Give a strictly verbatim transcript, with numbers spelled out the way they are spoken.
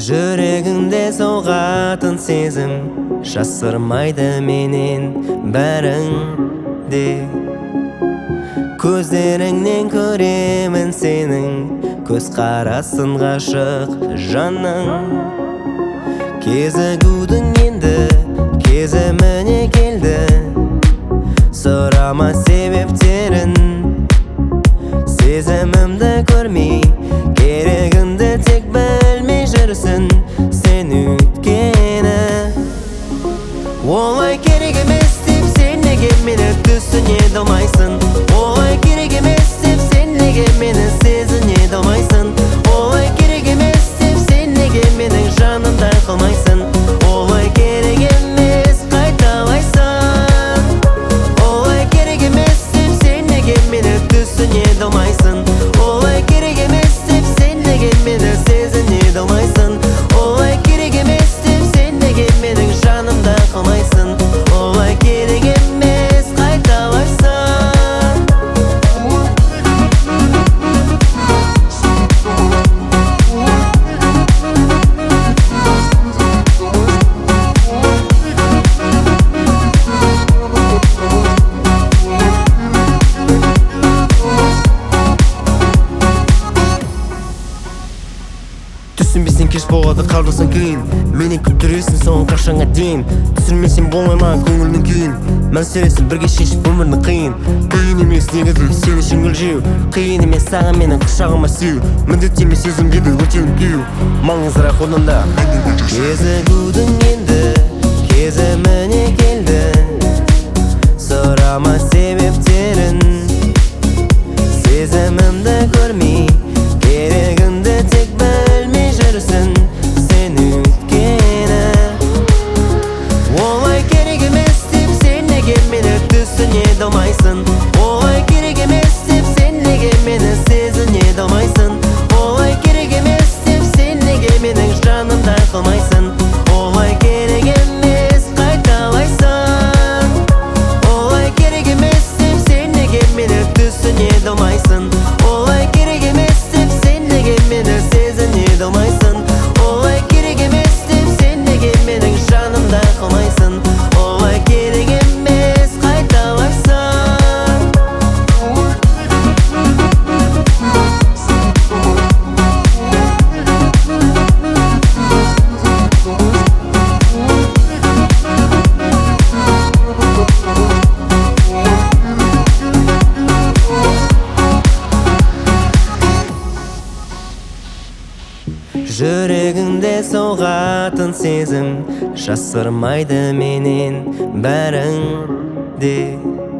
Жүрегіңде соғатын сезім жасырмайды менен бәріңде. Көздеріңнен көремін сенің көз қарасын ғашық жанның. Кезігудің енді кезіміне келді, сұрама себептерін. Сезімімді көрмей керегіңді тек білмей жүрсің сен өйткені. Олай керек емес деп сен неге мені түсіне алмайсың? Олай керек емес деп сен неге мені сезіне алмайсың? Олай керек емес деп сен неге менің жанымда қалмайсың? Олай керек емес қайталайсың? Олай керек емес деп сен неге мені түсіне алмайсың? Олай керек емес деп сен неге мені сезіне алмайсың? Олай керек емес деп сен неге менің жанымда қалмайсың? Олай керек емес қайталайсың? Түсінбесең кеш болады қалдырсың кейін, менен күттіресің соң қашанға дейін. Түсірмесең болмай ма көңілдің күйін, мәселесін бірге шешіп өмірдің қиын. Қиын емес негізі сені жеңіл жеу, қиын емес саған менің құшағыма сүйеу. Міндет емес сезімге де өтеуін күйеу, маңыздырақ одан да. Кезігудің енді кезіміне келді, сұрама себептерін. Сезімімді көрмей керегіңді тек білмей жүрсің сен өйткені. Олай керек емес деп сен неге мені түсіне алмайсың? Олай керек емес деп сен неге мені сезіне алмайсың? Олай керек емес деп сен неге менің жанымда қалмайсың? Олай керек емес қайталайсың? Олай керек емес деп сен неге мені түсіне алмайсың? Олай керек емес деп сен неге мені сезіне алмайсың? Олай керек емес деп сен неге менің жанымда қалмайсың? Олай керек емес қайталайсың? Жүрегіңде соғатын сезім жасырмайды менен бәріңде.